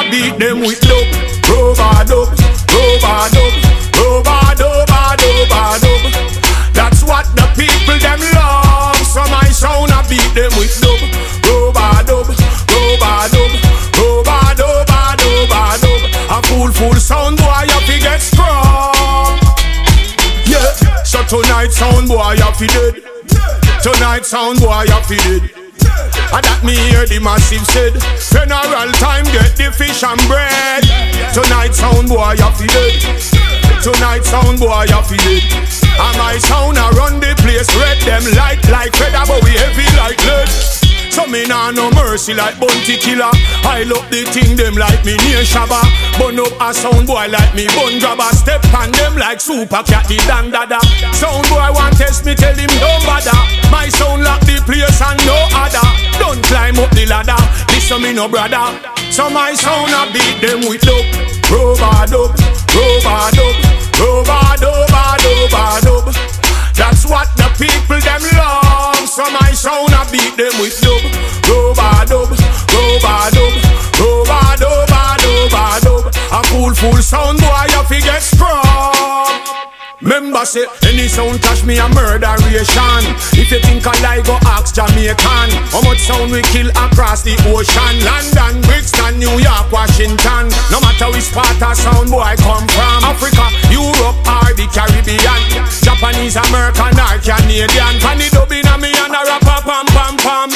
I beat them with dub. Rub-a-dub, rub-a-dub, rub-a-dub, rub-a-dub. That's what the people them love. So my sound I beat them with dub. Rub-a-dub, rub-a-dub, rub-a-dub, rub-a-dub. A full sound boy you fi get strong. Yeah, so tonight sound boy you fi dead. Tonight sound boy you fi dead. And that me hear the massive said, funeral time get the fish and bread. Tonight sound boy you fi dead. Tonight sound boy you fi dead. And my sound a run the place, red them light like feather, but we heavy like lead. So me nah no mercy like bounty killer. I look the thing them like me near Shabba. Bun up a sound boy like me bun grabber. Step on them like super cat the dan dada. Sound boy want test me, tell him don't bother. My sound lock the place and no other. Don't climb up the ladder, listen me no brother. So my sound a beat them with dub. Rub-a-dub, rub-a-dub, rub-a-dub, rub-a-dub. That's what the people them love. So my sound I beat them with dub. Rub-a-dub, rub-a-dub, rub-a-dub, rub-a-dub. A full sound boy you fi get strong. Member say any sound touch me a murderation. If you think I lie go ask Jamaican. How much sound we kill across the ocean? London, Brixton, New York, Washington. No matter which part of sound boy come from, Africa, Europe or the Caribbean, Japanese, American or Canadian.